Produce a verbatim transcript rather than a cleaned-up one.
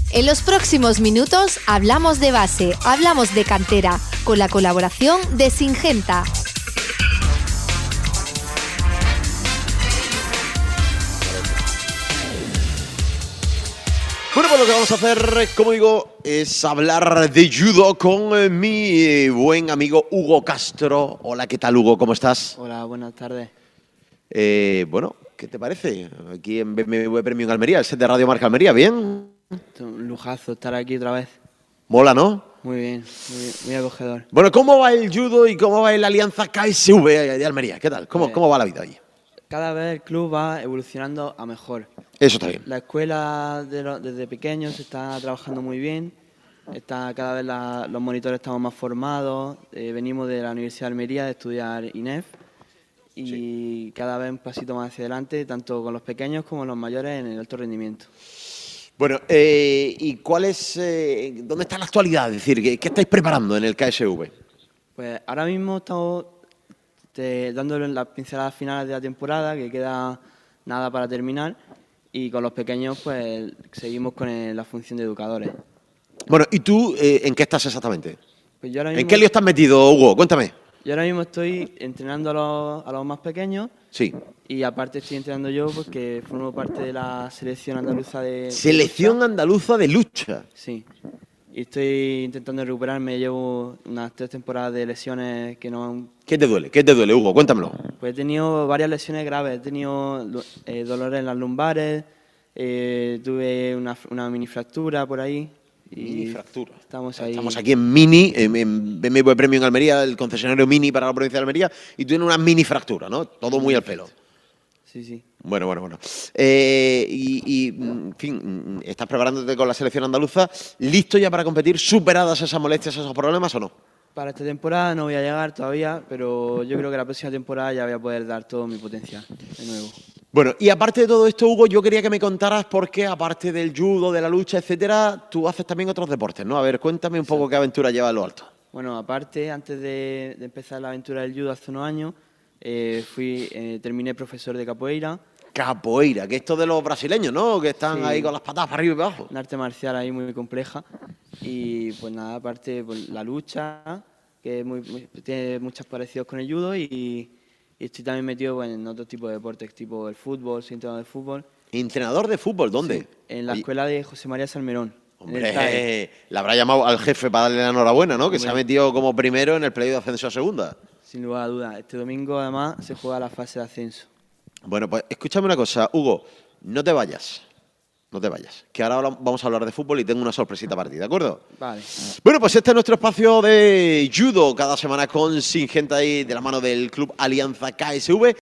En los próximos minutos hablamos de base, hablamos de cantera, con la colaboración de Singenta. Bueno, pues lo que vamos a hacer, como digo, es hablar de judo con mi buen amigo Hugo Castro. Hola, ¿qué tal, Hugo? ¿Cómo estás? Hola, buenas tardes. Eh, bueno, ¿qué te parece? Aquí en B M W Premium Almería, el set de Radio Marca Almería, ¿bien? Un lujazo estar aquí otra vez. Mola, ¿no? Muy bien, muy, muy acogedor. Bueno, ¿cómo va el judo y cómo va la alianza K S V de Almería? ¿Qué tal? ¿Cómo, Pues, cómo va la vida allí? Cada vez el club va evolucionando a mejor. Eso está bien. La escuela de lo- desde pequeños está trabajando muy bien. Está, cada vez la- los monitores estamos más formados. Eh, venimos de la Universidad de Almería de estudiar I N E F. Y Sí. cada vez un pasito más hacia adelante, tanto con los pequeños como los mayores en el alto rendimiento. Bueno, eh, ¿y cuál es, eh, dónde está la actualidad? Es decir, ¿qué, qué estáis preparando en el K S V? Pues ahora mismo estamos te- dándole las pinceladas finales de la temporada, que queda nada para terminar, y con los pequeños pues seguimos con el- la función de educadores. Bueno, ¿y tú eh, en qué estás exactamente? Pues yo ahora ¿En mismo, qué lío estás metido, Hugo? Cuéntame. yo ahora mismo estoy entrenando a los, a los más pequeños Sí. y aparte estoy entrenando yo porque formo parte de la selección andaluza de... de Selección lucha. andaluza de lucha. Sí. Y estoy intentando recuperarme, llevo unas tres temporadas de lesiones que no han... ¿Qué te duele? ¿Qué te duele, Hugo? Cuéntamelo. Pues he tenido varias lesiones graves, he tenido eh, dolores en las lumbares, eh, tuve una, una mini fractura por ahí. Y Mini fractura. Estamos ahí. Estamos aquí en Mini, en, en B M W Premium Almería, el concesionario Mini para la provincia de Almería, y tú tienes una mini fractura, ¿no? Todo muy al pelo. Sí, sí. Bueno, bueno, bueno. Eh, y, y, en fin, ¿estás preparándote con la selección andaluza? ¿Listo ya para competir? ¿Superadas esas molestias, esos problemas o no? Para esta temporada no voy a llegar todavía, pero yo creo que la próxima temporada ya voy a poder dar todo mi potencial de nuevo. Bueno, y aparte de todo esto, Hugo, yo quería que me contaras por qué, aparte del judo, de la lucha, etcétera, tú haces también otros deportes, ¿no? A ver, cuéntame un poco qué aventura lleva a lo alto. Bueno, aparte, antes de, de empezar la aventura del judo hace unos años, eh, fui, eh, terminé profesor de capoeira, Capoeira, que esto de los brasileños, ¿no? Que están Sí. ahí con las patas para arriba y para abajo. un arte marcial ahí muy compleja. Y pues nada, aparte pues, la lucha, que es muy- muy- tiene muchos parecidos con el judo, y, y estoy también metido pues, en otro tipo de deportes, tipo el fútbol, soy entrenador de fútbol. ¿Entrenador de fútbol? ¿Dónde? Sí, en la Oye, escuela de José María Salmerón. en el TAE. Hombre, le habrá llamado al jefe para darle la enhorabuena, ¿no? Que se ha Hombre. metido como primero en el playoff de ascenso a segunda. Sin lugar a dudas. Este domingo además se juega la fase de ascenso. Bueno, pues escúchame una cosa, Hugo, no te vayas, no te vayas, que ahora habla- vamos a hablar de fútbol y tengo una sorpresita para ti, ¿de acuerdo? Vale. Bueno, pues este es nuestro espacio de judo, cada semana con Singenta ahí de la mano del Club Alianza K S V.